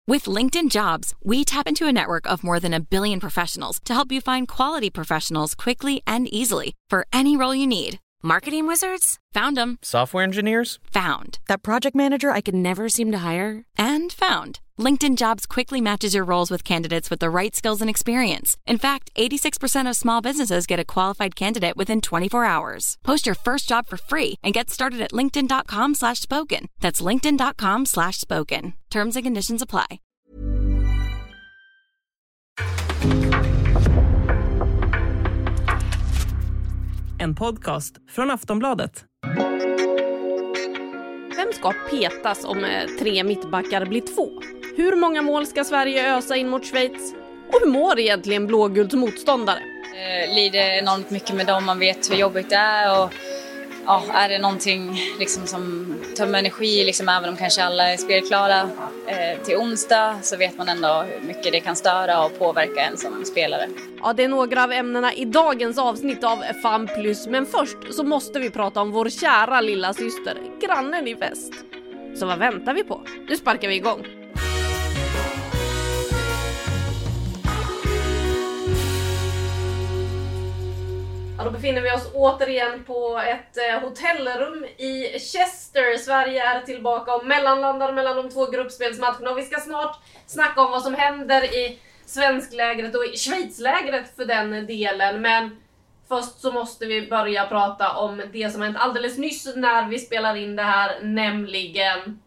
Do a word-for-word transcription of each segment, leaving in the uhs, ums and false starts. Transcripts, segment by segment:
With LinkedIn Jobs, we tap into a network of more than a billion professionals to help you find quality professionals quickly and easily for any role you need. Marketing wizards? Found them. Software engineers? Found. That project manager I could never seem to hire? And found. LinkedIn Jobs quickly matches your roles with candidates with the right skills and experience. In fact, eighty-six percent of small businesses get a qualified candidate within twenty-four hours. Post your first job for free and get started at linkedin.com slash spoken. That's linkedin.com slash spoken. Terms and conditions apply. En podcast från Aftonbladet. Vem ska petas om tre mittbackar blir två? Hur många mål ska Sverige ösa in mot Schweiz? Och hur mår egentligen blågulds motståndare? Jag lider enormt mycket med dem, man vet hur jobbigt det är. Och ja, är det någonting liksom som tömmer energi, liksom, även om kanske alla är spelklara eh, till onsdag, så vet man ändå hur mycket det kan störa och påverka en som spelare. Ja, det är några av ämnena i dagens avsnitt av Fan Plus. Men först så måste vi prata om vår kära lilla syster, grannen i väst. Så vad väntar vi på? Nu sparkar vi igång. Ja, då befinner vi oss återigen på ett eh, hotellrum i Chester. Sverige är tillbaka och mellanlandar mellan de två gruppspelsmatcherna. Och vi ska snart snacka om vad som händer i svensklägret och i Schweizlägret för den delen. Men först så måste vi börja prata om det som hänt alldeles nyss när vi spelar in det här, nämligen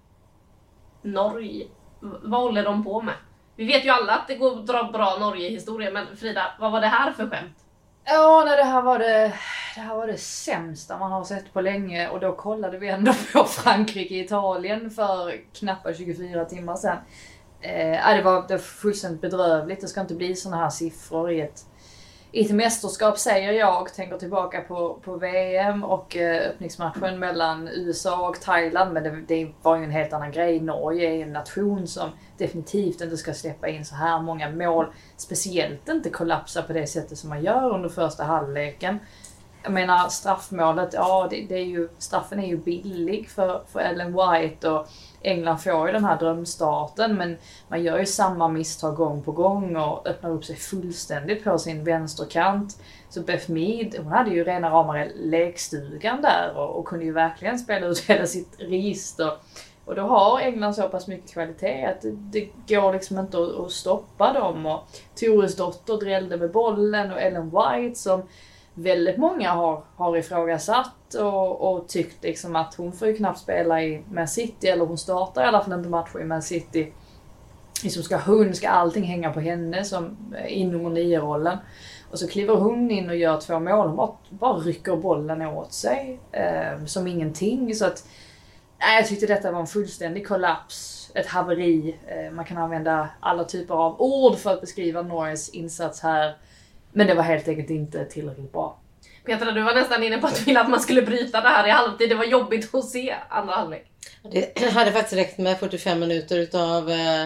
Norge. V- vad håller de på med? Vi vet ju alla att det går att dra bra Norge-historia, men Frida, vad var det här för skämt? Ja, nej, det här var det, det här var det sämsta man har sett på länge, och då kollade vi ändå på Frankrike-Italien för knappt tjugofyra timmar sedan. Eh, det, var, det var fullständigt bedrövligt. Det ska inte bli såna här siffror i ett, i ett mästerskap, säger jag, och tänker tillbaka på, på V M och eh, öppningsmatchen mellan U S A och Thailand. Men det, det var ju en helt annan grej. Norge är en nation som definitivt inte ska släppa in så här många mål. Speciellt inte kollapsa på det sättet som man gör under första halvleken. Jag menar, straffmålet, ja, det, det är ju, straffen är ju billig för, för Ellen White, och England får ju den här drömstarten, men man gör ju samma misstag gång på gång och öppnar upp sig fullständigt på sin vänsterkant. Så Beth Mead, hon hade ju rena rama lekstugan där och, och kunde ju verkligen spela ut hela sitt register. Och då har England så pass mycket kvalitet att det, det går liksom inte att, att stoppa dem. Och Tores dotter drällde med bollen, och Ellen White, som väldigt många har, har ifrågasatt och, och tyckt liksom att hon får ju knappt spela i Man City, eller hon startar i alla fall inte matcher i Man City. Liksom ska hon, ska allting hänga på henne som in nummer nio-rollen. Och så kliver hon in och gör två mål. Hon bara, bara rycker bollen åt sig eh, som ingenting. Så att, nej, jag tyckte detta var en fullständig kollaps, ett haveri. Eh, man kan använda alla typer av ord för att beskriva Norges insats här. Men det var helt enkelt inte tillräckligt bra. Petra, du var nästan inne på att vilja att man skulle bryta det här i halvtid. Det var jobbigt att se andra halvlek. Det hade faktiskt räckt med fyrtiofem minuter utav eh,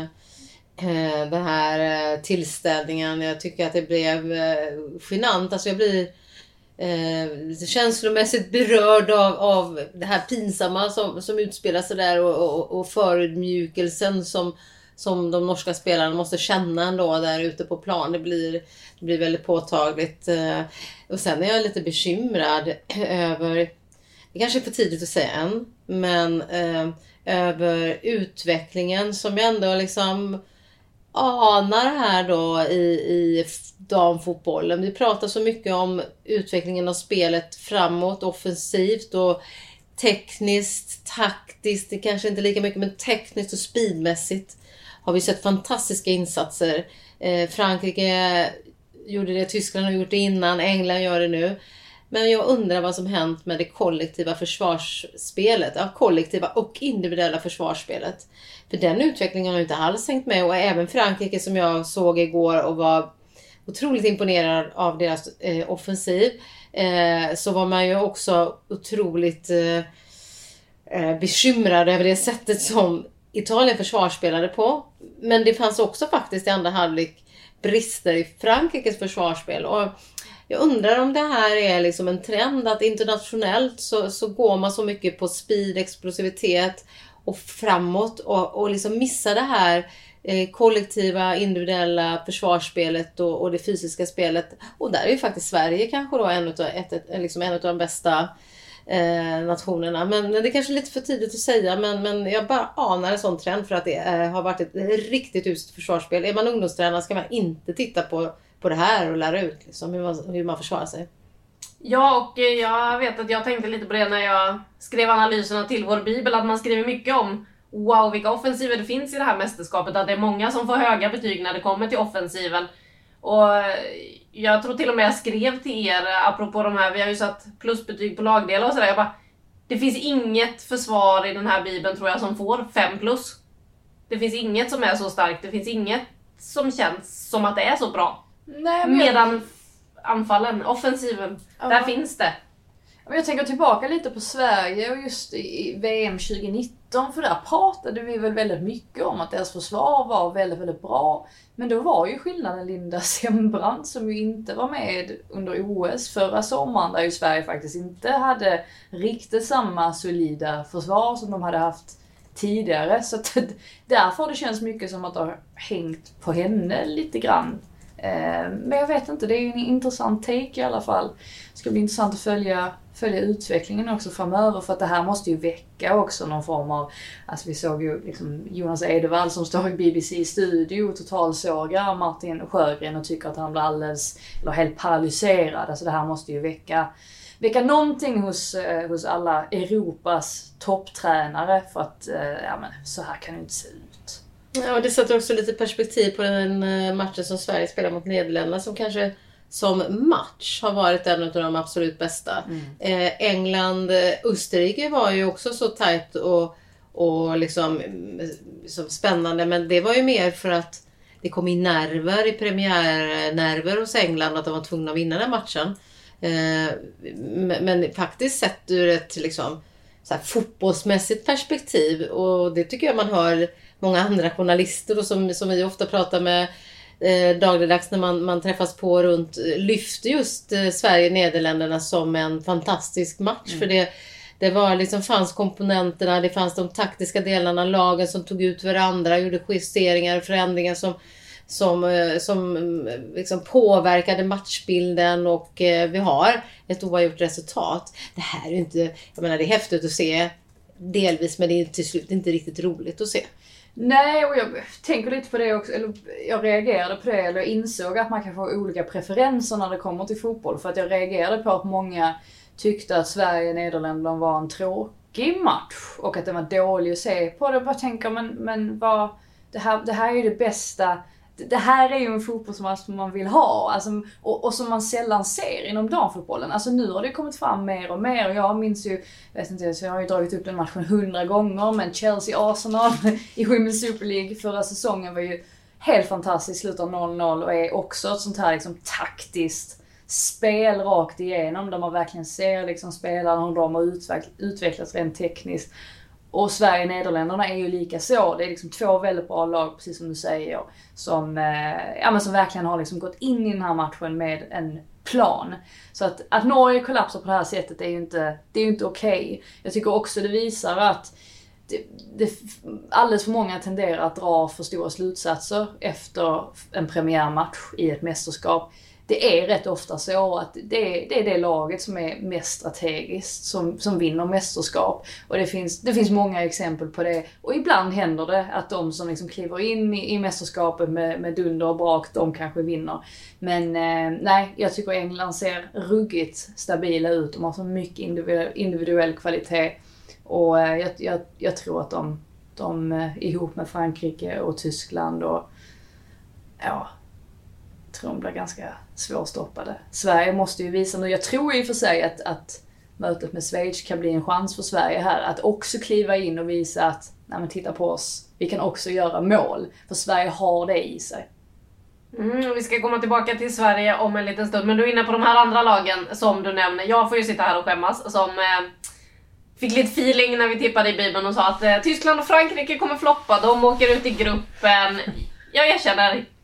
den här eh, tillställningen. Jag tycker att det blev eh, genant. Alltså jag blir eh, känslomässigt berörd av, av det här pinsamma som, som utspelar sig där, och, och, och förödmjukelsen som som de norska spelarna måste känna ändå där ute på plan. Det blir, det blir väldigt påtagligt. Och sen är jag lite bekymrad över, det kanske är för tidigt att säga än, men eh, över utvecklingen som jag ändå liksom anar här då i, i damfotbollen. Vi pratar så mycket om utvecklingen av spelet framåt, offensivt och tekniskt, taktiskt. Det kanske inte lika mycket, men tekniskt och speedmässigt har vi sett fantastiska insatser. Eh, Frankrike gjorde det, Tyskland har gjort det innan, England gör det nu. Men jag undrar vad som hänt med det kollektiva försvarsspelet. Ja, kollektiva och individuella försvarsspelet. För den utvecklingen har inte alls hängt med. Och även Frankrike, som jag såg igår och var otroligt imponerad av deras eh, offensiv. Eh, så var man ju också otroligt eh, bekymrad över det sättet som Italien försvarsspelade på. Men det fanns också faktiskt i andra halvlek brister i Frankrikes försvarsspel. Och jag undrar om det här är liksom en trend att internationellt så, så går man så mycket på speed, explosivitet och framåt och, och liksom missar det här eh, kollektiva, individuella försvarsspelet och, och det fysiska spelet. Och där är ju faktiskt Sverige kanske då en av, ett, ett, liksom en av de bästa eh, nationerna. Men det är kanske lite för tidigt att säga, men, men jag bara anar en sån trend för att det eh, har varit ett riktigt uselt försvarsspel. Är man ungdomstränare ska man inte titta på, på det här och lära ut liksom, hur, man, hur man försvarar sig. Ja, och jag vet att jag tänkte lite på det när jag skrev analyserna till vår bibel, att man skriver mycket om wow, vilka offensiver det finns i det här mästerskapet, att det är många som får höga betyg när det kommer till offensiven. Och jag tror till och med jag skrev till er, apropå de här, vi har ju satt plusbetyg på lagdelar och sådär, jag bara, det finns inget försvar i den här bibeln tror jag som får fem plus. Det finns inget som är så starkt, det finns inget som känns som att det är så bra. Nej, men Medan anfallen, offensiven, ja. Där finns det. Jag tänker tillbaka lite på Sverige och just i V M tjugonitton, för där pratade vi väl väldigt mycket om att deras försvar var väldigt, väldigt bra. Men då var ju skillnaden Linda Sembrant som ju inte var med under O S förra sommaren, där ju Sverige faktiskt inte hade riktigt samma solida försvar som de hade haft tidigare. Så att därför har det känns mycket som att det har hängt på henne lite grann. Men jag vet inte, det är ju en intressant take i alla fall. Det ska bli intressant att följa, följa utvecklingen också framöver, för att det här måste ju väcka också någon form av, alltså vi såg ju liksom Jonas Edevall som står i B B C-studio och totalsågar Martin Sjögren och tycker att han blir alldeles, eller helt paralyserad. Alltså det här måste ju väcka, väcka någonting hos, eh, hos alla Europas topptränare, för att eh, ja, men, så här kan det inte se ut. Ja, och det sätter också lite perspektiv på den matchen som Sverige spelar mot Nederländerna, som kanske som match har varit en av de absolut bästa. Mm. Eh, England, Österrike var ju också så tajt och, och liksom så spännande, men det var ju mer för att det kom in nerver i premiärnerver hos England att de var tvungna att vinna den matchen. Eh, men, men faktiskt sett ur ett liksom så här fotbollsmässigt perspektiv, och det tycker jag man hör många andra journalister och som, som vi ofta pratar med eh, dagligdags när man, man träffas på runt, lyfter just eh, Sverige-Nederländerna som en fantastisk match. Mm. För det, det var liksom, fanns komponenterna, det fanns de taktiska delarna, lagen som tog ut varandra, gjorde justeringar och förändringar som, som, eh, som liksom påverkade matchbilden, och eh, vi har ett oavgjort resultat. Det här är inte, jag menar det är häftigt att se delvis, men det är till slut inte riktigt roligt att se. Nej, och jag tänker lite på det också, eller jag reagerade på det, eller jag insåg att man kan få olika preferenser när det kommer till fotboll, för att jag reagerade på att många tyckte att Sverige-Nederländerna var en tråkig match och att det var dålig att se på. Jag bara tänker, men, men vad, det, här, det här är ju det bästa, det här är ju en fotbollsmatch som man vill ha, alltså, och, och som man sällan ser inom damfotbollen. Alltså nu har det kommit fram mer och mer, och jag minns ju, jag vet inte, så jag har ju dragit upp den matchen hundra gånger, men Chelsea-Arsenal i Women's Super League förra säsongen var ju helt fantastiskt, slutar noll noll och är också ett sånt här liksom taktiskt spel rakt igenom, där man verkligen ser liksom spelarna hur de har utveck- utvecklats rent tekniskt. Och Sverige-Nederländerna är ju lika så. Det är liksom två väldigt bra lag, precis som du säger, som, eh, ja, men som verkligen har liksom gått in i den här matchen med en plan. Så att, att Norge kollapsar på det här sättet är ju inte, det är ju inte okej. Okay. Jag tycker också det visar att det, det, alldeles för många tenderar att dra för stora slutsatser efter en premiärmatch i ett mästerskap. Det är rätt ofta så att det är, det är det laget som är mest strategiskt som, som vinner mästerskap. Och det finns, det finns många exempel på det. Och ibland händer det att de som liksom kliver in i, i mästerskapet med, med dunder och brak, de kanske vinner. Men eh, nej, jag tycker England ser ruggigt stabila ut. De har så mycket individuell, individuell kvalitet. Och eh, jag, jag, jag tror att de, de eh, ihop med Frankrike och Tyskland och ja... tror de blir ganska svårstoppade. Sverige måste ju visa nu, jag tror i för sig att, att mötet med Schweiz kan bli en chans för Sverige här att också kliva in och visa att, nej men titta på oss, vi kan också göra mål, för Sverige har det i sig. Mm, vi ska komma tillbaka till Sverige om en liten stund, men du är inne på de här andra lagen som du nämner. Jag får ju sitta här och skämmas som eh, fick lite feeling när vi tippade i Bibeln och sa att eh, Tyskland och Frankrike kommer floppa, de åker ut i gruppen. Jag erkänner,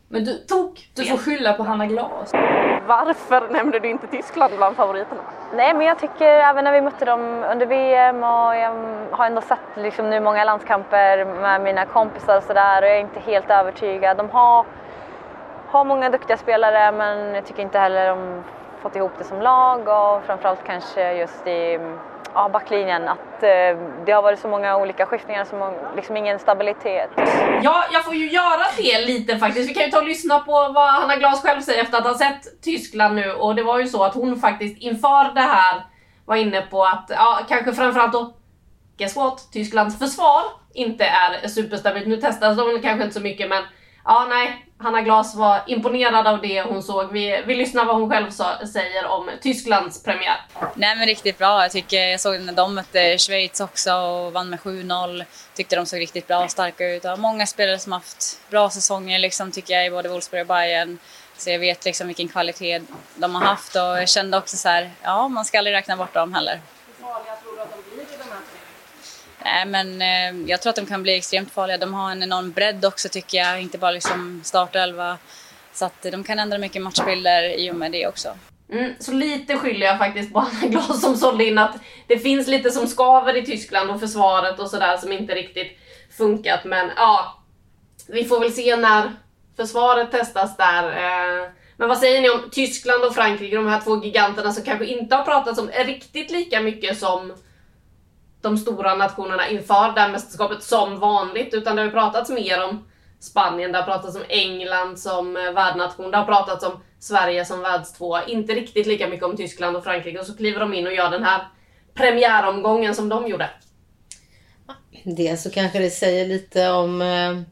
Men du, Tok, du får skylla på Hanna Glas. Varför nämnde du inte Tyskland bland favoriterna? Nej, men jag tycker även när vi mötte dem under V M och jag har ändå sett liksom nu många landskamper med mina kompisar och sådär och jag är inte helt övertygad. De har, har många duktiga spelare men jag tycker inte heller de fått ihop det som lag och framförallt kanske just i ja, backlinjen att eh, det har varit så många olika skiftningar som liksom ingen stabilitet. Ja, jag får ju göra det lite faktiskt. Vi kan ju ta och lyssna på vad Hanna Glas själv säger efter att ha sett Tyskland nu. Och det var ju så att hon faktiskt inför det här var inne på att, ja, kanske framförallt då, guess what? Tysklands försvar inte är superstabilt. Nu testades de kanske inte så mycket, men ja, nej. Hanna Glas var imponerad av det hon såg. Vi, vi lyssnar vad hon själv sa, säger om Tysklands premiär. Nej, men riktigt bra. Jag tycker jag såg när de mötte Schweiz också och vann med sju noll. Tyckte de såg riktigt bra och starka ut. Och många spelare som haft bra säsonger liksom, tycker jag i både Wolfsburg och Bayern. Så jag vet liksom vilken kvalitet de har haft och jag kände också så här, ja, man ska aldrig räkna bort dem heller. Hur farliga tror du att de blir i den här turneringen? Nej, men eh, jag tror att de kan bli extremt farliga. De har en enorm bredd också tycker jag, inte bara liksom startelva. Så att de kan ändra mycket matchbilder i och med det också. Mm, så lite skyller jag faktiskt på Hanna Glas som sålde in att det finns lite som skaver i Tyskland och försvaret och sådär som inte riktigt funkat. Men ja, vi får väl se när försvaret testas där. Men vad säger ni om Tyskland och Frankrike, de här två giganterna som kanske inte har pratats om riktigt lika mycket som de stora nationerna inför det här mästerskapet som vanligt, utan det har pratats mer om Spanien, det har pratats om England som värdnation, det har pratats om Sverige som världstvåa, inte riktigt lika mycket om Tyskland och Frankrike, och så kliver de in och gör den här premiäromgången som de gjorde. Det så kanske det säger lite om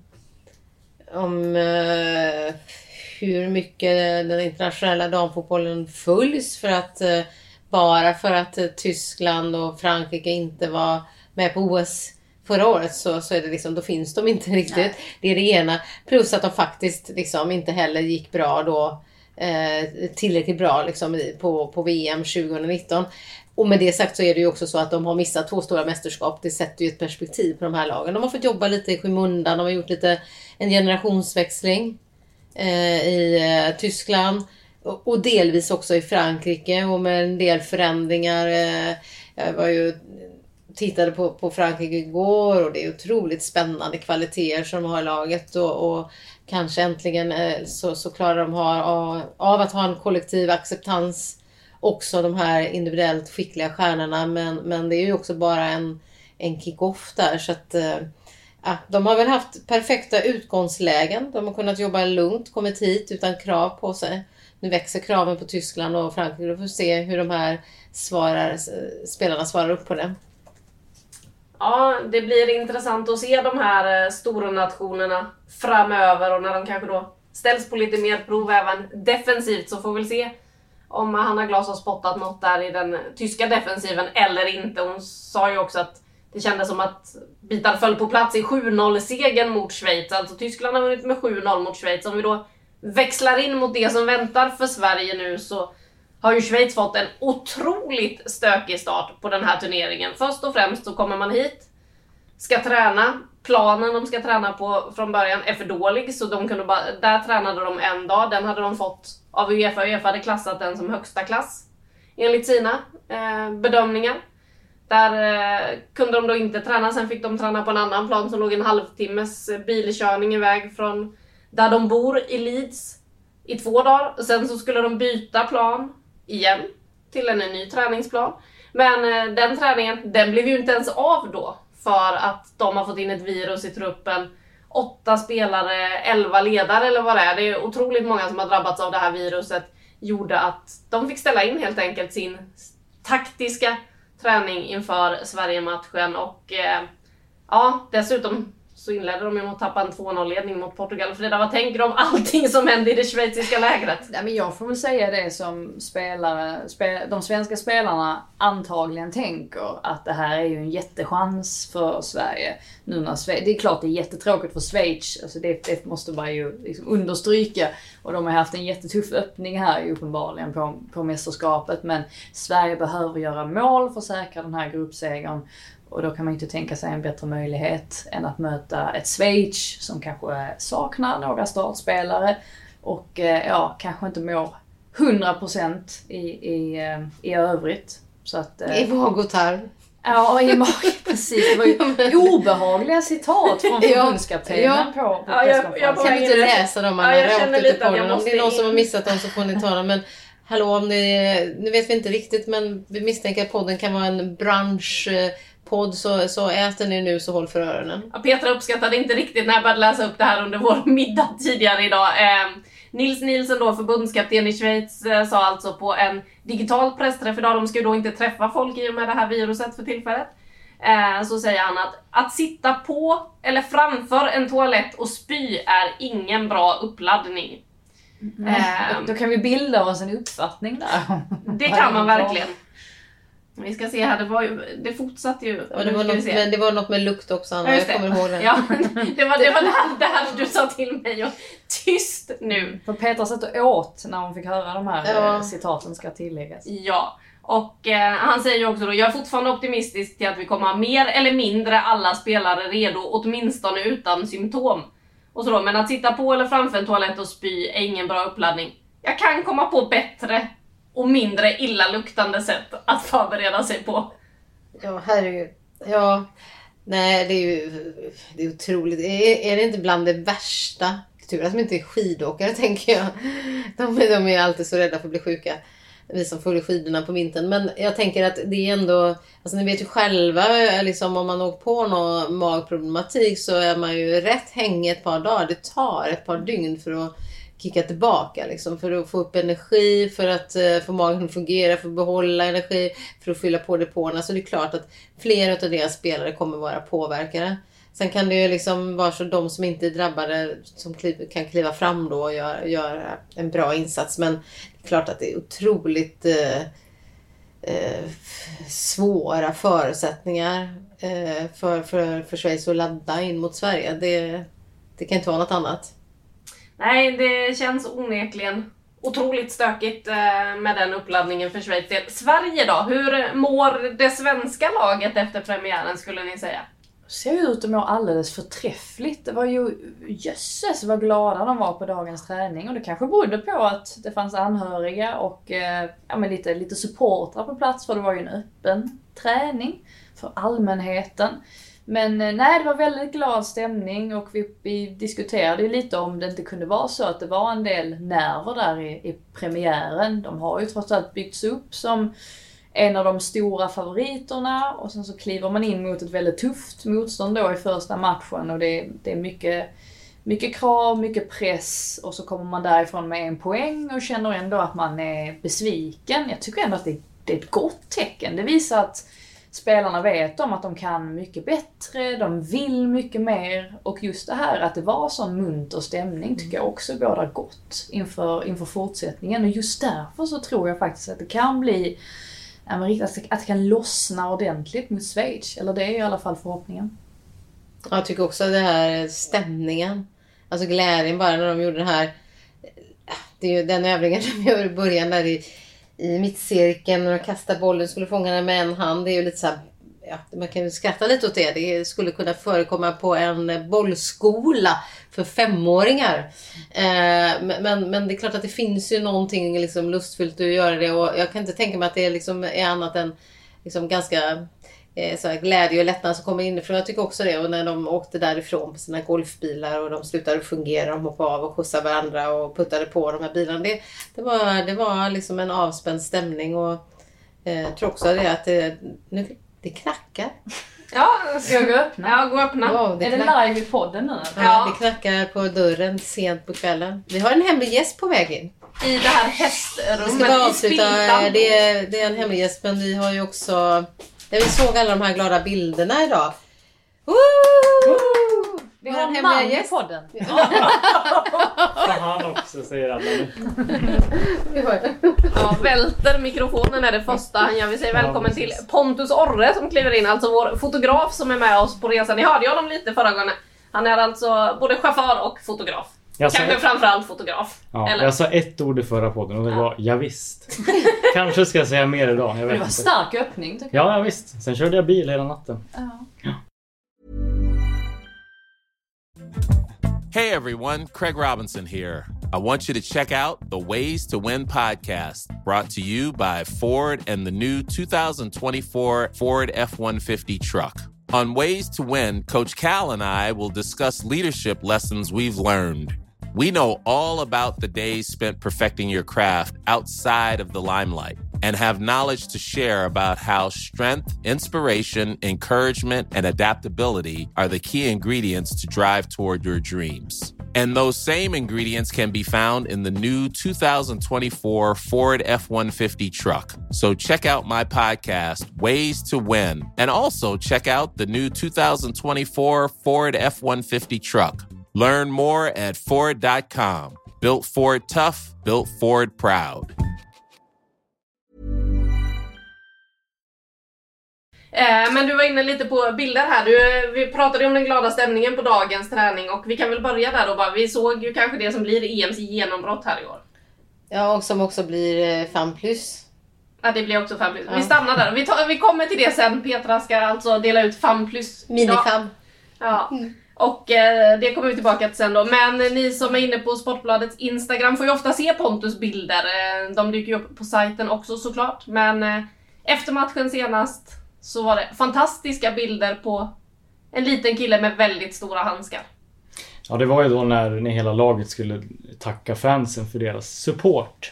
om hur mycket den internationella damfotbollen följs, för att bara för att Tyskland och Frankrike inte var med på O S förra året så, så är det liksom, då finns de inte riktigt. Nej. Det är det ena. Plus att de faktiskt liksom inte heller gick bra då, eh, tillräckligt bra liksom på, på V M tjugonitton. Och med det sagt så är det ju också så att de har missat två stora mästerskap. Det sätter ju ett perspektiv på de här lagen. De har fått jobba lite i skymundan. De har gjort lite en generationsväxling eh, i eh, Tyskland. Och, och delvis också i Frankrike. Och med en del förändringar. Eh, jag var ju tittade på, på Frankrike igår. Och det är otroligt spännande kvaliteter som de har i laget. Och, och kanske äntligen eh, så, så klarar de ha, av, av att ha en kollektiv acceptans. Också de här individuellt skickliga stjärnorna, men, men det är ju också bara en, en kick-off där, så att äh, de har väl haft perfekta utgångslägen. De har kunnat jobba lugnt, kommit hit utan krav på sig. Nu växer kraven på Tyskland och Frankrike. Vi får se hur de här svarar, spelarna svarar upp på det. Ja, det blir intressant att se de här stora nationerna framöver, och när de kanske då ställs på lite mer prov även defensivt, så får vi se om Hanna Glas har spottat något där i den tyska defensiven eller inte. Hon sa ju också att det kändes som att bitar föll på plats i sju noll-segern mot Schweiz. Alltså Tyskland har vunnit med sju noll mot Schweiz. Om vi då växlar in mot det som väntar för Sverige nu, så har ju Schweiz fått en otroligt stökig start på den här turneringen. Först och främst så kommer man hit, ska träna. Planen de ska träna på från början är för dålig, så de kunde bara, där tränade de en dag. Den hade de fått av UEFA. UEFA hade klassat den som högsta klass enligt sina eh, bedömningar. Där eh, kunde de då inte träna. Sen fick de träna på en annan plan som låg en halvtimmes bilkörning iväg från där de bor i Leeds i två dagar. Och sen så skulle de byta plan igen till en ny träningsplan. Men eh, den träningen, den blev ju inte ens av då. För att de har fått in ett virus i truppen. Åtta spelare, elva ledare eller vad det är. Det är otroligt många som har drabbats av det här viruset. Gjorde att de fick ställa in helt enkelt sin taktiska träning inför Sverige-matchen. Och eh, ja, dessutom så inledde de ju mot att tappa en två noll-ledning mot Portugal. Frida, vad tänker du om allting som hände i det schweiziska lägret? Ja, men jag får väl säga det som spelare, spel, de svenska spelarna antagligen tänker, att det här är ju en jättechans för Sverige. Nu när Sverige, det är klart det är jättetråkigt för Schweiz, alltså det, det måste man ju liksom understryka. Och de har haft en jättetuff öppning här uppenbarligen på, på mästerskapet. Men Sverige behöver göra mål för att säkra den här gruppsegern. Och då kan man ju inte tänka sig en bättre möjlighet än att möta ett Schweiz som kanske saknar några startspelare och ja, kanske inte mår hundra procent i, i, i övrigt. Så att, I vag och tarv. Ja, i magen, precis. Det var ju obehagliga citat från förbundskaptenen ja. på, på ja, jag, jag kan inte läsa dem alla. Ja, jag känner lite att jag Om det är någon in. som har missat dem så får ni ta dem. Men hallå, om det, nu vet vi inte riktigt, men vi misstänker att podden kan vara en branschpodd, så, så äter ni nu så håll för öronen. Ja, Petra uppskattade inte riktigt när jag började läsa upp det här under vår middag tidigare idag. Eh, Nils Nielsen då, förbundskapten i Schweiz, eh, sa alltså på en digital pressträff idag, de ska ju då inte träffa folk i och med det här viruset för tillfället. Eh, så säger han att att sitta på eller framför en toalett och spy är ingen bra uppladdning. Mm. Eh, då kan vi bilda oss en uppfattning där. Det kan man verkligen. Vi ska se här, det, var ju, det fortsatte ju. Ja, det, var något, men det var något med lukt också, Anna. Ja, jag kommer ihåg det. Ja, det var det, var det, här, det här du sa till mig. Och tyst nu. För Petra satt och åt när hon fick höra de här ja. citaten, ska tilläggas. Ja, och eh, han säger ju också då, jag är fortfarande optimistisk till att vi kommer ha mer eller mindre alla spelare redo, åtminstone utan symptom. Och så då, men att sitta på eller framför en toalett och spy är ingen bra uppladdning. Jag kan komma på bättre och mindre illaluktande sätt att förbereda sig på. Ja, herregud. Ja, nej, det är ju det är otroligt. Är, är det inte bland det värsta? Tur att de inte är skidåkare, tänker jag. De, de är alltid så rädda för att bli sjuka. Vi som följer skidorna på vintern. Men jag tänker att det är ändå... Alltså ni vet ju själva, liksom, om man åker på någon magproblematik så är man ju rätt hängig ett par dagar. Det tar ett par dygn för att kicka tillbaka, liksom, för att få upp energi, för att uh, få magen att fungera, för att behålla energi, för att fylla på depåerna. Så det är klart att flera av deras spelare kommer vara påverkade. Sen kan det ju liksom vara så de som inte är drabbade som kliv, kan kliva fram då och göra, göra en bra insats. Men det är klart att det är otroligt uh, uh, svåra förutsättningar uh, för, för, för Schweiz att ladda in mot Sverige. Det, det kan inte vara något annat. Nej, det känns onekligen otroligt stökigt med den uppladdningen för Schweiz. Sverige då? Hur mår det svenska laget efter premiären, skulle ni säga? Det ser ut att må alldeles förträffligt. Det var ju jösses vad glada de var på dagens träning. Och det kanske berodde på att det fanns anhöriga och ja, men lite, lite supportrar på plats. För det var ju en öppen träning för allmänheten. Men nej, det var väldigt glad stämning och vi, vi diskuterade ju lite om det inte kunde vara så att det var en del nerver där i, i premiären. De har ju trots allt byggts upp som en av de stora favoriterna och sen så kliver man in mot ett väldigt tufft motstånd då i första matchen och det, det är mycket, mycket krav, mycket press och så kommer man därifrån med en poäng och känner ändå att man är besviken. Jag tycker ändå att det, det är ett gott tecken. Det visar att spelarna vet om att de kan mycket bättre, de vill mycket mer och just det här att det var sån munter stämning tycker jag också bådar gott inför, inför fortsättningen och just därför så tror jag faktiskt att det kan bli ja, men riktigt, att det kan lossna ordentligt mot Schweiz, eller det är i alla fall förhoppningen. Jag tycker också det här stämningen, alltså glädjen bara när de gjorde den här, det är ju den övningen de gör i början där i i mittcirkeln när de kastar bollen skulle fånga den med en hand. Det är ju lite så här, ja, man kan ju skratta lite åt det. Det skulle kunna förekomma på en bollskola för femåringar. Eh, men, men det är klart att det finns ju någonting liksom lustfyllt att göra det och jag kan inte tänka mig att det liksom är annat än liksom ganska så här glädje och lättnad som kommer inifrån. Jag tycker också det. Och när de åkte därifrån på sina golfbilar och de slutade fungera, de hoppade av och skjutsade varandra och puttade på de här bilarna. Det, det, var, det var liksom en avspänd stämning och eh, jag tror också det att det, nu, det knackar. Ja, ska jag gå och öppna? Ja, gå och öppna. Wow, det är knack... det live i podden nu? Ja, ja, det knackar på dörren sent på kvällen. Vi har en hemlig gäst på väg in. I det här hästrummet. Vi ska avsluta, det är, det är en hemlig gäst men vi har ju också... Där vi såg alla de här glada bilderna idag. Woo! Woo! Vi har en man i podden. Som han också säger alla nu. Ja, välter mikrofonen är det första han gör. Vi säger välkommen till Pontus Orre som kliver in. Alltså vår fotograf som är med oss på resan. Ni hörde ju honom lite förra gången. Han är alltså både chaufför och fotograf. Jag Kanske sa, framförallt fotograf. ja, eller? jag sa ett ord i förra podden och det var ja, visst. Kanske ska jag säga mer idag. Jag vet Det var inte. stark öppning tycker jag. Ja, ja, visst. Sen körde jag bil hela natten. Ja. Ja. Hey everyone, Craig Robinson here. I want you to check out the Ways to Win podcast, brought to you by Ford and the new two thousand twenty-four Ford F one fifty truck. On Ways to Win, Coach Cal and I will discuss leadership lessons we've learned. We know all about the days spent perfecting your craft outside of the limelight and have knowledge to share about how strength, inspiration, encouragement, and adaptability are the key ingredients to drive toward your dreams. And those same ingredients can be found in the new two thousand twenty-four Ford F one fifty truck. So check out my podcast, Ways to Win, and also check out the new two thousand twenty-four Ford F one fifty truck. Learn more at Ford dot com. Built Ford tough, built Ford proud. Eh, men du var inne lite på bilder här. Du, vi pratade om den glada stämningen på dagens träning och vi kan väl börja där då bara. Vi såg ju kanske det som blir E M:s genombrott här i år. Ja, och som också blir fem plus. Ja, det blir också fem plus. Ja. Vi stannar där. Vi, tar, vi kommer till det sen. Petra ska alltså dela ut fem plus. Minifem. Ja. Och eh, det kommer vi tillbaka till sen då. Men ni som är inne på Sportbladets Instagram får ju ofta se Pontus bilder. Eh, de dyker ju upp på sajten också såklart. Men eh, efter matchen senast så var det fantastiska bilder på en liten kille med väldigt stora handskar. Ja, det var ju då när, när hela laget skulle tacka fansen för deras support.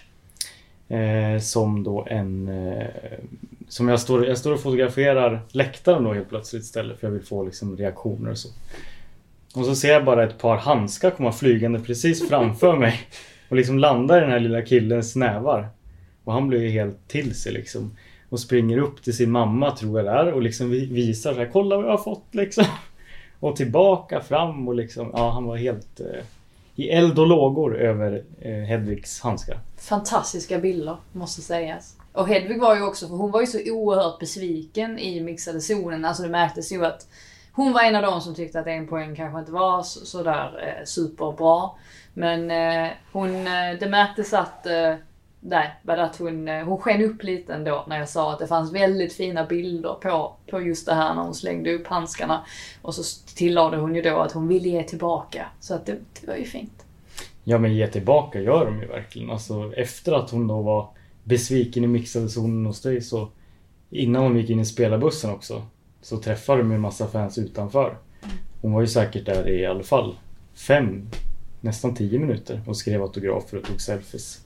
Eh, som då en... Eh, som jag står, jag står och fotograferar läktaren då helt plötsligt istället för jag vill få liksom reaktioner och så. Och så ser jag bara ett par handskar komma flygande precis framför mig. Och liksom landar i den här lilla killens nävar. Och han blir ju helt till sig liksom. Och springer upp till sin mamma tror jag där. Och liksom visar så här, kolla vad jag har fått liksom. Och tillbaka fram och liksom, ja han var helt eh, i eld och lågor över eh, Hedvigs handskar. Fantastiska bilder måste sägas. Och Hedvig var ju också, för hon var ju så oerhört besviken i mixade zonen. Alltså det märktes ju att hon var en av dem som tyckte att en poäng kanske inte var så, så där eh, superbra. Men eh, hon, eh, det märktes att, eh, nej, att hon, eh, hon sken upp lite ändå när jag sa att det fanns väldigt fina bilder på, på just det här när hon slängde upp handskarna. Och så tillade hon ju då att hon ville ge tillbaka. Så att det, det var ju fint. Ja men ge tillbaka gör de ju verkligen. Alltså efter att hon då var besviken i mixade zonen hos dig så innan hon gick in i spelarbussen också. Så träffade de en massa fans utanför. Hon var ju säkert där i alla fall fem, nästan tio minuter och skrev autografer och tog selfies.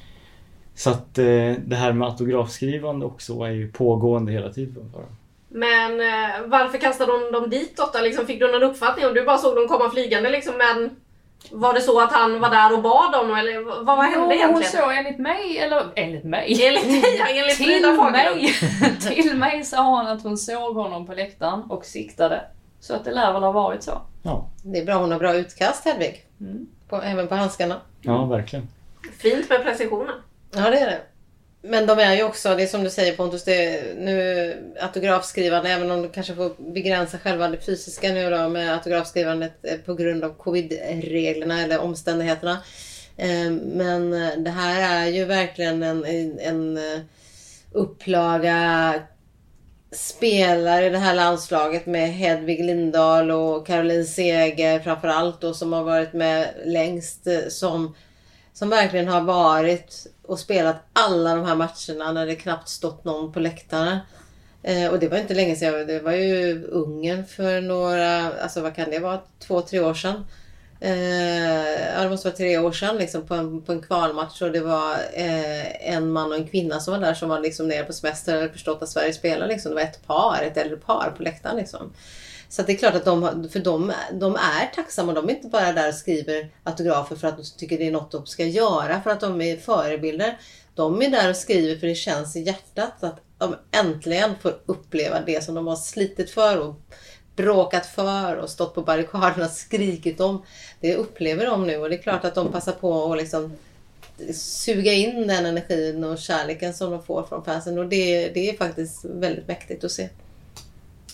Så att eh, det här med autografskrivande också är ju pågående hela tiden för dem. Men eh, varför kastade hon dem ditåt då? Liksom, fick du någon uppfattning om du bara såg dem komma flygande liksom, men var det så att han var där och bad dem eller vad, vad hände jo, egentligen? Hon såg enligt mig, eller enligt mig enligt dig, ja, enligt till mig till mig sa hon att hon såg honom på läktaren och siktade. Så att det lär väl ha varit så. Ja. Det är bra, hon har bra utkast Hedvig. Mm. På, även på handskarna. Ja, verkligen. Fint med precisionen. Ja, det är det. Men de är ju också, det är som du säger Pontus, det är nu autografskrivande, även om de kanske får begränsa själva det fysiska nu då med autografskrivandet på grund av covid-reglerna eller omständigheterna. Men det här är ju verkligen en, en upplaga spelare i det här landslaget med Hedvig Lindahl och Caroline Seger framförallt då, som har varit med längst, som, som verkligen har varit och spelat alla de här matcherna när det knappt stått någon på läktarna. Eh, och det var inte länge sedan, det var ju Ungern för några, alltså vad kan det vara, två, tre år sedan. Eh, ja, det måste vara tre år sedan liksom, på, en, på en kvalmatch och det var eh, en man och en kvinna som var där som var liksom nere på semester eller förstått att Sverige spelar liksom. Det var ett par, ett äldre par på läktaren liksom. Så att det är klart att de, för de, de är tacksamma. De är inte bara där och skriver autografer för att de tycker det är något de ska göra. För att de är förebilder. De är där och skriver för det känns i hjärtat att de äntligen får uppleva det som de har slitit för och bråkat för och stått på barrikaderna och skrikit om. Det upplever de nu och det är klart att de passar på att liksom suga in den energin och kärleken som de får från fansen. Och det, det är faktiskt väldigt mäktigt att se.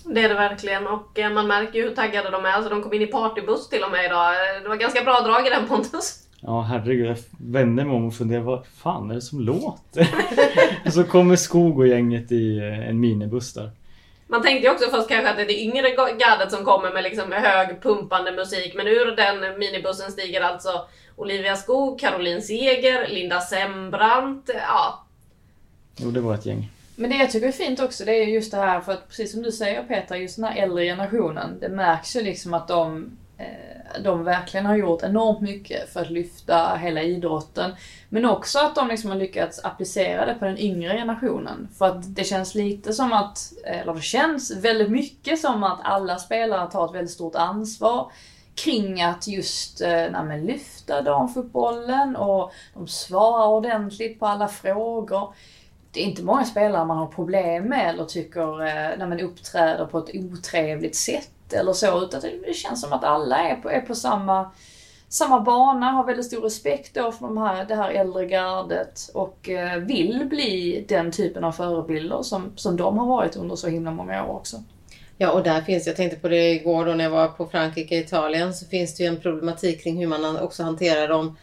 Det är det verkligen och man märker ju hur taggade de är. Alltså de kom in i partybuss till och med idag. Det var ganska bra drag i den, Pontus. Ja, herregud. Jag vände mig om och funderade, vad fan är det som låter? Och så kommer Skog och gänget i en minibuss där. Man tänkte ju också först kanske att det är det yngre gardet som kommer med liksom hög pumpande musik. Men ur den minibussen stiger alltså Olivia Skog, Caroline Seger, Linda Sembrant. Ja. Jo, det var ett gäng. Men det jag tycker är fint också, det är just det här, för att precis som du säger Petra, just den här äldre generationen, det märks ju liksom att de, eh, de verkligen har gjort enormt mycket för att lyfta hela idrotten. Men också att de liksom har lyckats applicera det på den yngre generationen. För att det känns lite som att, eller det känns väldigt mycket som att alla spelare tar ett väldigt stort ansvar kring att just eh, nej, men lyfta damfotbollen, och de svarar ordentligt på alla frågor. Det är inte många spelare man har problem med eller tycker eh, när man uppträder på ett otrevligt sätt eller så, utan det känns som att alla är på, är på samma, samma bana, har väldigt stor respekt då för de här, det här äldre gardet och eh, vill bli den typen av förebilder som, som de har varit under så himla många år också. Ja, och där finns, jag tänkte på det igår då när jag var på Frankrike och Italien, så finns det ju en problematik kring hur man också hanterar dem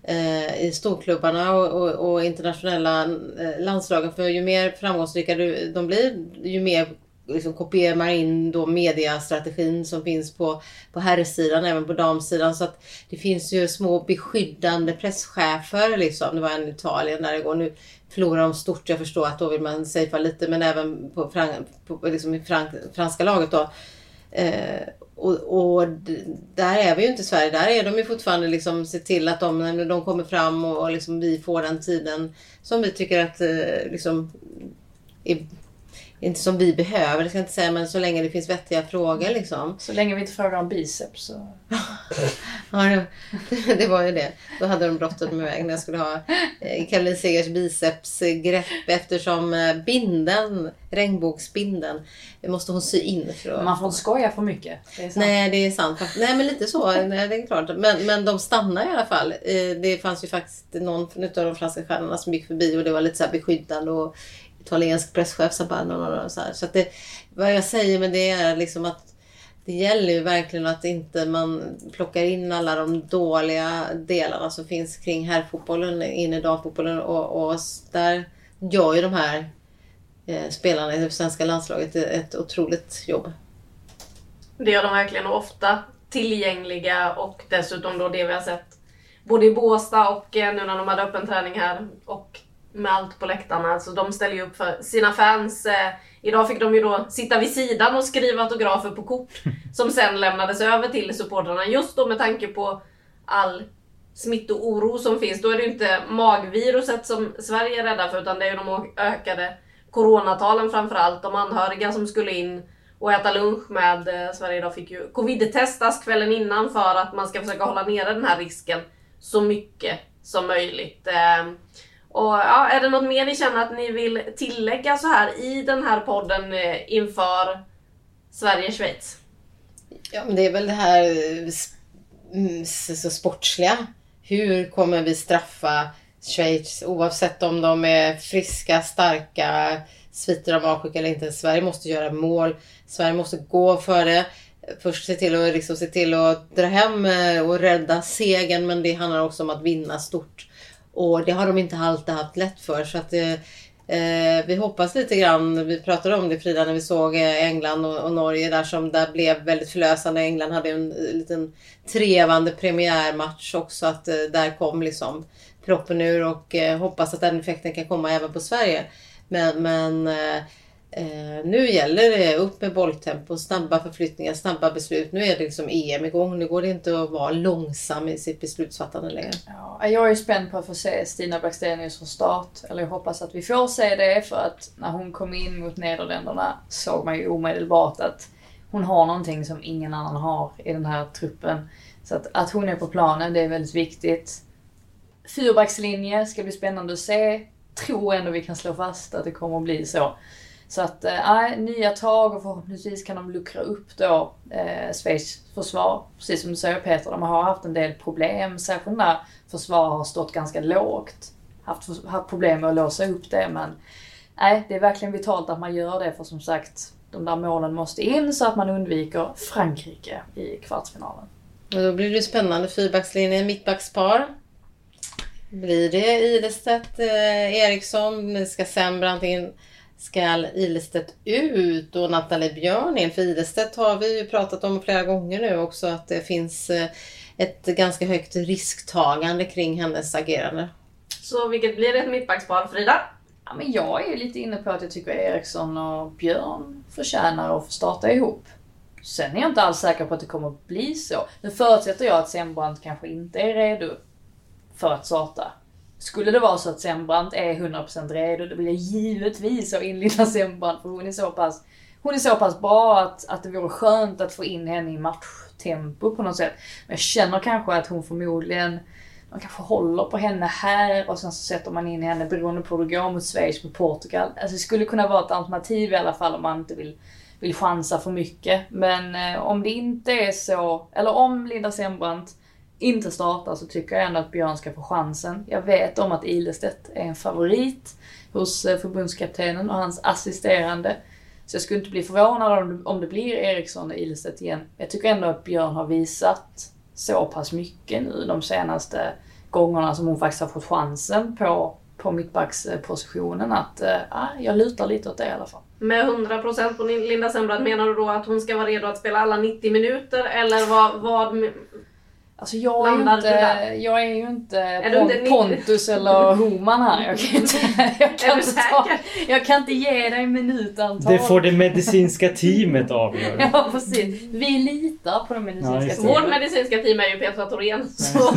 i storklubbarna och, och, och internationella landslagen. För ju mer framgångsrika de blir, ju mer liksom kopierar man in då mediastrategin som finns på, på herrsidan, även på damsidan. Så att det finns ju små beskyddande presschefer liksom. Det var en i Italien där det går. Nu förlorar de stort, jag förstår att då vill man safea lite, men även på, fran, på liksom i frank, franska laget då. Eh, och, och där är vi ju inte i Sverige, där är de ju fortfarande liksom se till att de, när de kommer fram och, och liksom vi får den tiden som vi tycker att eh, liksom är, inte som vi behöver, det ska jag inte säga, men så länge det finns vettiga frågor liksom. Så länge vi inte frågar om biceps så... Ja, det, det var ju det. Då hade de brottat med väg när jag skulle ha eh, Caroline Segers bicepsgrepp, eftersom eh, binden, regnbågsbinden, det måste hon sy in för att... Man får inte skoja för mycket. Det är sant. Nej, det är sant. Nej, men lite så. Nej, det är klart. Men, men de stannar i alla fall. Eh, det fanns ju faktiskt någon av de franska stjärnorna som gick förbi och det var lite så här beskyddande och italiensk presschef som bara och så här. Så att det, vad jag säger med det är liksom att det gäller ju verkligen att inte man plockar in alla de dåliga delarna som finns kring herrfotbollen in i damfotbollen, och, och där gör ju de här eh, spelarna i det svenska landslaget ett otroligt jobb. Det gör de verkligen, och ofta tillgängliga, och dessutom då det vi har sett både i Båstad och eh, nu när de hade öppen träning här och med allt på läktarna. Alltså de ställer ju upp för sina fans. Eh, idag fick de ju då sitta vid sidan och skriva autografer på kort som sen lämnades över till supportrarna. Just då med tanke på all smittooro som finns. Då är det ju inte magviruset som Sverige är rädda för, utan det är ju de ökade coronatalen framförallt. De anhöriga som skulle in och äta lunch med eh, Sverige idag fick ju covid-testas kvällen innan för att man ska försöka hålla nere den här risken så mycket som möjligt. Eh, Och ja, är det något mer ni känner att ni vill tillägga så här i den här podden eh, inför Sverige-Schweiz? Ja, men det är väl det här mm, så sportsliga. Hur kommer vi straffa Schweiz oavsett om de är friska, starka, sviter av avskick eller inte? Sverige måste göra mål. Sverige måste gå för det. Först se till att liksom, se till att dra hem och rädda segern, men det handlar också om att vinna stort. Och det har de inte alltid haft lätt för. Så att eh, vi hoppas lite grann. Vi pratade om det, Frida, när vi såg England och, och Norge där som där blev väldigt förlösande. England hade en liten trevande premiärmatch också. Att eh, där kom liksom proppen ur, och eh, hoppas att den effekten kan komma även på Sverige. Men, men eh, Eh, nu gäller det upp med bolltempo, snabba förflyttningar, snabba beslut. Nu är det liksom E M igång. Nu går det inte att vara långsam i sitt beslutsfattande längre. Ja, jag är spänd på att få se Stina Blackstenius från start. Eller jag hoppas att vi får se det, för att när hon kom in mot Nederländerna såg man ju omedelbart att hon har någonting som ingen annan har i den här truppen. Så att, att hon är på planen, det är väldigt viktigt. Fyrbackslinje ska bli spännande att se. Tror ändå vi kan slå fast att det kommer att bli så. Så att äh, nya tag, och förhoppningsvis kan de luckra upp då eh, Schweiz försvar. Precis som du säger, Peter, de har haft en del problem. Särskilt när försvar har stått ganska lågt. Haft, haft problem med att låsa upp det, men nej, det är verkligen vitalt att man gör det, för som sagt, de där målen måste in så att man undviker Frankrike i kvartsfinalen. Och då blir det spännande fyrbackslinje, mittbackspar. Blir det Ilestedt, eh, Eriksson, ska Sembrant in, ska Ilestedt ut och Nathalie Björn in? För Ilestedt har vi ju pratat om flera gånger nu också, att det finns eh, ett ganska högt risktagande kring hennes agerande. Så vilket blir ett mittbackspar, Frida? Ja, men jag är ju lite inne på att jag tycker Eriksson och Björn förtjänar att få starta ihop. Sen är jag inte alls säker på att det kommer att bli så. Nu förutsätter jag att Sembrant kanske inte är redo för att starta. Skulle det vara så att Sembrant är hundra procent redo, då vill jag givetvis ha in lilla Sembrant, för hon är så pass, hon är så pass bra att, att det vore skönt att få in henne i matchtempo på något sätt. Men jag känner kanske att hon förmodligen, man kanske håller på henne här och sen så sätter man in henne beroende på hur det går mot Schweiz med Portugal. Alltså det skulle kunna vara ett alternativ i alla fall om man inte vill, vill chansa för mycket. Men eh, om det inte är så, eller om Linda Sembrant inte startar, så tycker jag ändå att Björn ska få chansen. Jag vet om att Ilestedt är en favorit hos eh, förbundskaptenen och hans assisterande. Så jag skulle inte bli förvånad om det, om det blir Eriksson och Ilestedt igen. Jag tycker ändå att Björn har visat så pass mycket nu de senaste gångerna som hon faktiskt har fått chansen på, på mittbackspositionen att äh, jag lutar lite åt det i alla fall. Med hundra procent på Linda Sembrant, menar du då att hon ska vara redo att spela alla nittio minuter eller vad... vad alltså jag är, ju inte, jag är ju inte är pon, inte Pontus eller Homan här. Jag kan inte, jag kan inte, ta, jag kan inte ge dig minutantal. Det får det medicinska teamet avgöra. Ja, precis. Vi litar på det medicinska ja, teamet. Vårt medicinska team är ju Petra Thorén. Så.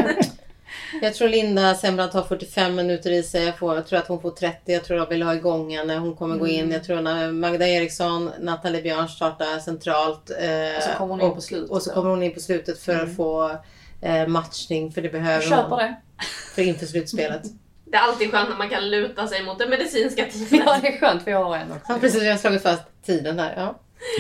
Jag tror Linda Sembrant har fyrtiofem minuter i sig. Jag, får, jag tror att hon får trettio. Jag tror att jag vill ha igång henne. Hon kommer mm. gå in. Jag tror att Magda Eriksson, Nathalie Björn startar centralt. Eh, och så kommer hon in på slutet. Och så kommer hon in på slutet för mm. att få eh, matchning. För det behöver jag köper hon. Det. För inför slutspelet. Det är alltid skönt när man kan luta sig mot det medicinska teamet. Ja, det är skönt. Vi har en också. Ja, precis. Vi har slagit fast tiden här. Ja.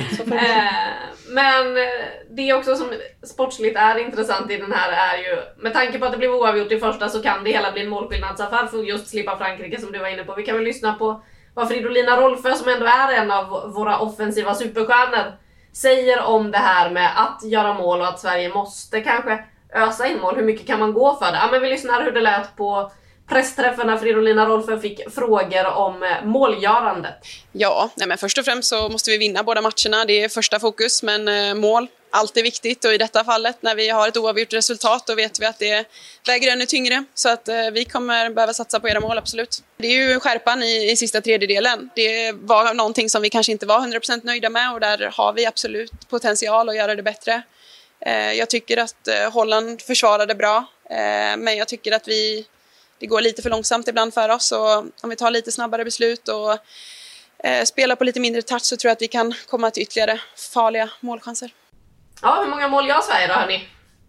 Men det också som sportsligt är intressant i den här är ju, med tanke på att det blev oavgjort i första, så kan det hela bli en målskillnadsaffär för just slippa Frankrike som du var inne på. Vi kan väl lyssna på vad Fridolina Rolfö, som ändå är en av våra offensiva superstjärnor, säger om det här med att göra mål och att Sverige måste kanske ösa in mål. Hur mycket kan man gå för det? Ja, men vi lyssnar hur det lät på pressträffen när Fridolina Rolfö fick frågor om målgörandet. Ja, nej men först och främst så måste vi vinna båda matcherna. Det är första fokus, men eh, mål, allt är viktigt. Och i detta fallet, när vi har ett oavgjort resultat, då vet vi att det väger ännu tyngre. Så att eh, vi kommer behöva satsa på era mål, absolut. Det är ju skärpan i, i sista tredjedelen. Det var någonting som vi kanske inte var hundra procent nöjda med, och där har vi absolut potential att göra det bättre. Eh, jag tycker att eh, Holland försvarade bra, eh, men jag tycker att vi... Det går lite för långsamt ibland för oss, och om vi tar lite snabbare beslut och eh, spelar på lite mindre touch, så tror jag att vi kan komma till ytterligare farliga målchanser. Ja, hur många mål gör Sverige då, hörni?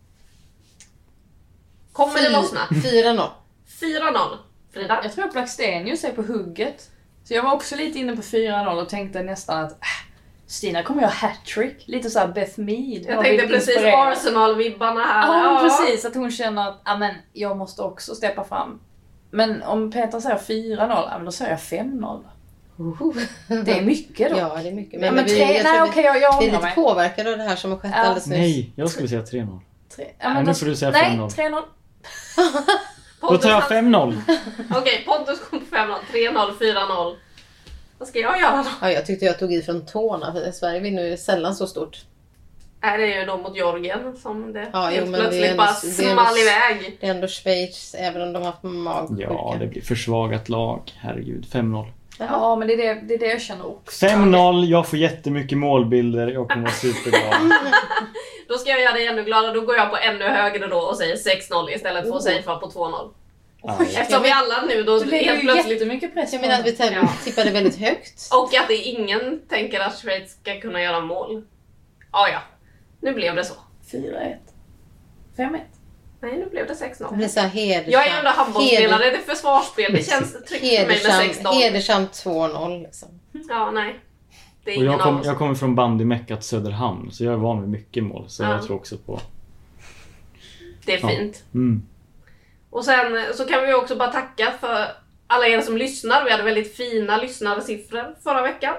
Kommer det lossna? fyra noll. fyra noll. Frida? Jag tror att Blackstenius är på hugget. Så jag var också lite inne på fyra noll och tänkte nästan att äh, Stina kommer göra hattrick. Lite så här Beth Mead. Jag tänkte precis Arsenal-vibbarna här. Ja, ja, precis. Att hon känner att ah, men, jag måste också steppa fram. Men om Petra säger fyra noll, ah, men då säger jag fem noll. Uh, det är mycket då. Ja, det är mycket. Men, ja, men vi, tre, jag nej, okej, okay, jag, jag vi är lite påverkade av det här som har skett ja. alldeles nyss. Nej, jag skulle säga tre noll. Tre, ja, men nu då, får du säga nej, fem noll. Nej, tre noll. Då tar jag fem noll. Okej, okay, Pontus kom på fem noll. tre noll, fyra noll. Vad ska jag göra då? Ja, jag tyckte jag tog i från tårna, för Sverige vinner ju sällan så stort. Är det ju då mot Georgien som det ja, helt jo, men plötsligt det ändå, bara small iväg. Det är ändå Schweiz, även om de har haft mag. Ja, det blir försvagat lag. Herregud, fem noll. Ja, men det är det, det är det jag känner också. fem noll, jag får jättemycket målbilder. Jag kommer vara superglad. Då ska jag göra dig ännu gladare. Då går jag på ännu högre då och säger sex noll istället för att säga på två noll. Oh, eftersom vi alla nu då det helt plötsligt jättemycket press. Jag menar att vi ja. tippade väldigt högt. Och att det ingen tänker att Schweiz ska kunna göra mål. Ja, ja. Nu blev det så. fyra ett. fem ett. Nej, nu blev det sex noll. Det blir så här hedersamt. Jag är ändå handbollsspelare, det är försvarsspel. Det känns tryggt för mig med sex noll. Hedersamt två noll liksom. Ja, nej. Det är och ingen jag, kom, av oss. jag kommer från bandymeckat Söderhamn, så jag är van vid mycket mål. Så ja. jag tror också på... Det är ja. fint. Mm. Och sen så kan vi också bara tacka för alla er som lyssnar. Vi hade väldigt fina lyssnarsiffror förra veckan.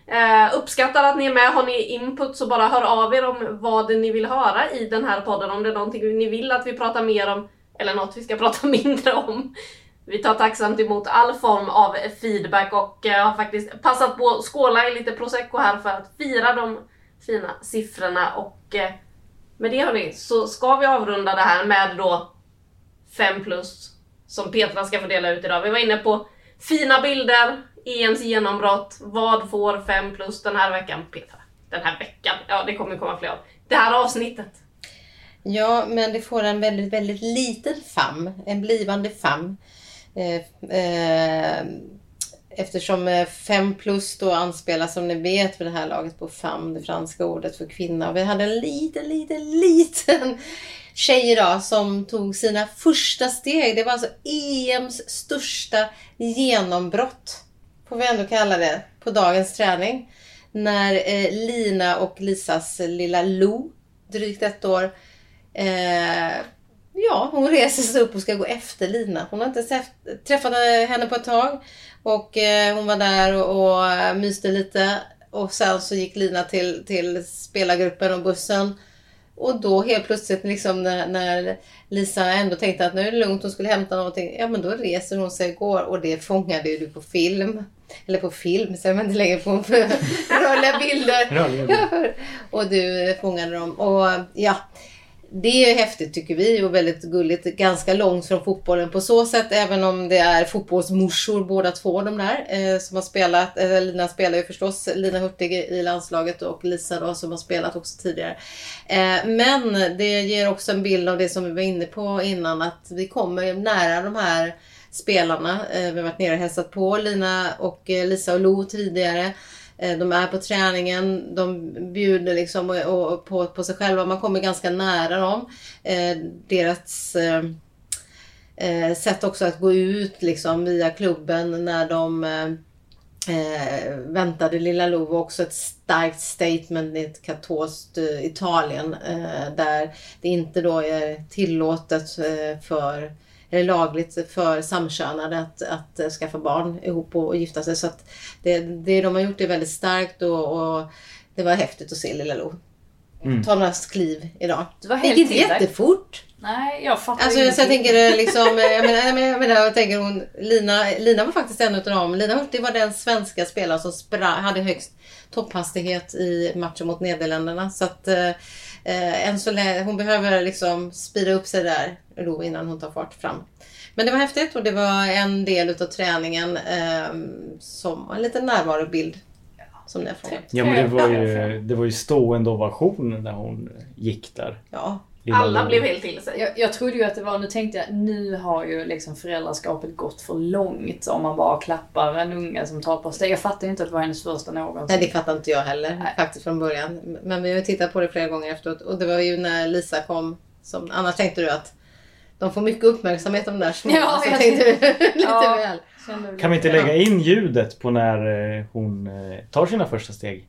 Eh, uppskattar att ni är med. Har ni input så bara hör av er om vad ni vill höra i den här podden. Om det är någonting ni vill att vi pratar mer om eller något vi ska prata mindre om. Vi tar tacksamt emot all form av feedback och eh, har faktiskt passat på att skåla i lite prosecco här för att fira de fina siffrorna. Och eh, med det hörni så ska vi avrunda det här med då fem plus som Petra ska få dela ut idag. Vi var inne på fina bilder, E M:s genombrott. Vad får fem plus den här veckan, Petra? Den här veckan? Ja, det kommer komma fler av. Det här avsnittet. Ja, men det får en väldigt, väldigt liten fam. En blivande fam. Eh, eh, eftersom fem plus då anspelar som ni vet för det här laget på fam, det franska ordet för kvinna. Och vi hade en liten, liten, liten tjej idag som tog sina första steg. Det var alltså E M:s största genombrott, får vi ändå kalla det, på dagens träning. När eh, Lina och Lisas lilla Lo, drygt ett år, eh, ja, hon reser sig upp och ska gå efter Lina. Hon har inte sett, träffat henne på ett tag och eh, hon var där och, och myste lite. Och sen så gick Lina till, till spelargruppen och bussen. Och då helt plötsligt liksom när, när Lisa ändå tänkte att nu är det lugnt, hon skulle hämta någonting. Ja, men då reser hon sig och går och det fångade ju du på film. Eller på film, så man inte lägger på rörliga bilder. Rörliga bilder. Och du fångade dem. Och ja, det är häftigt tycker vi och väldigt gulligt. Ganska långt från fotbollen på så sätt. Även om det är fotbollsmorsor båda två de där eh, som har spelat. Eh, Lina spelar ju förstås Lina Hurtig i landslaget och Lisa då som har spelat också tidigare. Eh, men det ger också en bild av det som vi var inne på innan. Att vi kommer nära de här spelarna. Eh, vi har varit nere och hälsat på Lina och eh, Lisa och Lo tidigare. De är på träningen, de bjuder liksom och, och på, på sig själva. Man kommer ganska nära dem. Eh, deras eh, sätt också att gå ut liksom, via klubben när de eh, väntade lilla Lo var också ett starkt statement i ett katolskt eh, Italien. Eh, där det inte då är tillåtet eh, för... eller lagligt för samkönade att, att skaffa barn ihop och, och gifta sig. Så att det, det de har gjort är väldigt starkt och, och det var häftigt att se lilla Lo. Mm. Ta några kliv idag. Det var helt inte jättefort. Nej, jag fattar alltså, jag, så jag tänker liksom, jag menar, jag menar, jag menar jag tänker hon, Lina, Lina var faktiskt en av dem. Lina Hurtig var den svenska spelaren som spra, hade högst topphastighet i matchen mot Nederländerna. Så att eh, än så länge, hon behöver liksom spira upp sig där då innan hon tar fart fram. Men det var häftigt och det var en del av träningen eh, som en liten närvarobild som ni får. Ja, men det var ju, det var ju stående ovation när hon gick där. Ja. Alla blev helt till sig. Jag, jag trodde ju att det var, nu tänkte jag, nu har ju liksom föräldraskapet gått för långt om man bara klappar en unga som tar på steg. Jag fattar ju inte att det var hennes första någonsin. Nej, det fattar inte jag heller. Nej. Faktiskt från början. Men vi har tittat på det flera gånger efteråt. Och det var ju när Lisa kom som, annars tänkte du att de får mycket uppmärksamhet om de där små. Ja, så tänkte du lite ja, väl. Kan vi inte lägga in ljudet på när hon tar sina första steg?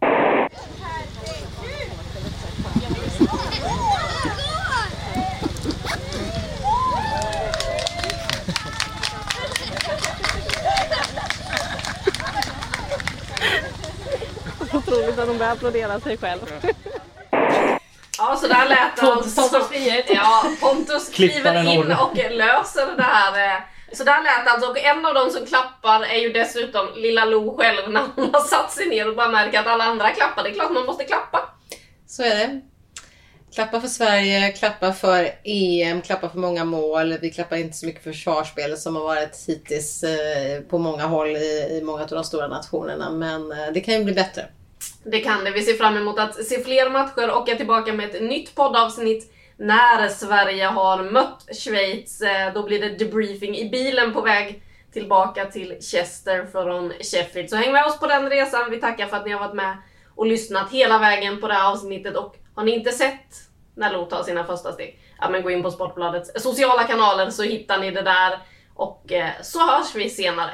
Otroligt att de börjar applådera sig själv. Ja, så där lät det Pontus alltså. frihet. Ja, Pontus kliver in och löser det här. Så där lät det alltså. Och en av dem som klappar är ju dessutom lilla Lo själv när hon har satt sig ner och bara märker att alla andra klappar. Det är klart man måste klappa. Så är det. Klappa för Sverige, klappa för E M, klappa för många mål. Vi klappar inte så mycket för försvarsspelet som har varit hittills på många håll i, i många av de stora nationerna. Men det kan ju bli bättre. Det kan det. Vi ser fram emot att se fler matcher och är tillbaka med ett nytt poddavsnitt när Sverige har mött Schweiz. Då blir det debriefing i bilen på väg tillbaka till Chester från Sheffield. Så häng med oss på den resan. Vi tackar för att ni har varit med och lyssnat hela vägen på det här avsnittet. Och har ni inte sett när Lo tar sina första steg, ja, men gå in på Sportbladets sociala kanaler så hittar ni det där. Och eh, så hörs vi senare.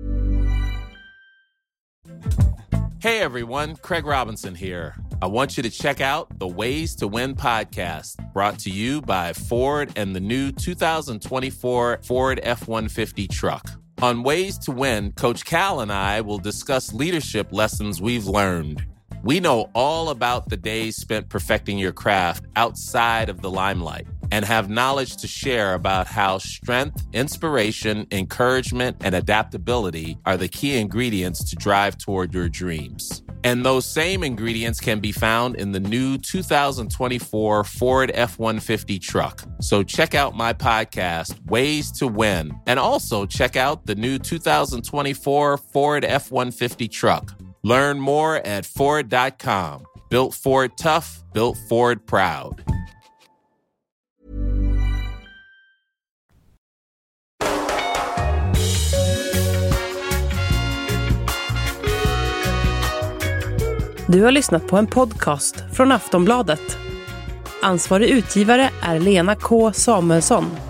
Hey everyone, Craig Robinson here. I want you to check out the Ways to Win podcast, brought to you by Ford and the new two thousand twenty-four Ford F one fifty truck. On Ways to Win, Coach Cal and I will discuss leadership lessons we've learned. We know all about the days spent perfecting your craft outside of the limelight and have knowledge to share about how strength, inspiration, encouragement, and adaptability are the key ingredients to drive toward your dreams. And those same ingredients can be found in the new two thousand twenty-four Ford F one fifty truck. So check out my podcast, Ways to Win, and also check out the new two thousand twenty-four Ford F one fifty truck. Learn more at Ford dot com. Built Ford tough, built Ford proud. Du har lyssnat på en podcast från Aftonbladet. Ansvarig utgivare är Lena K. Samuelsson.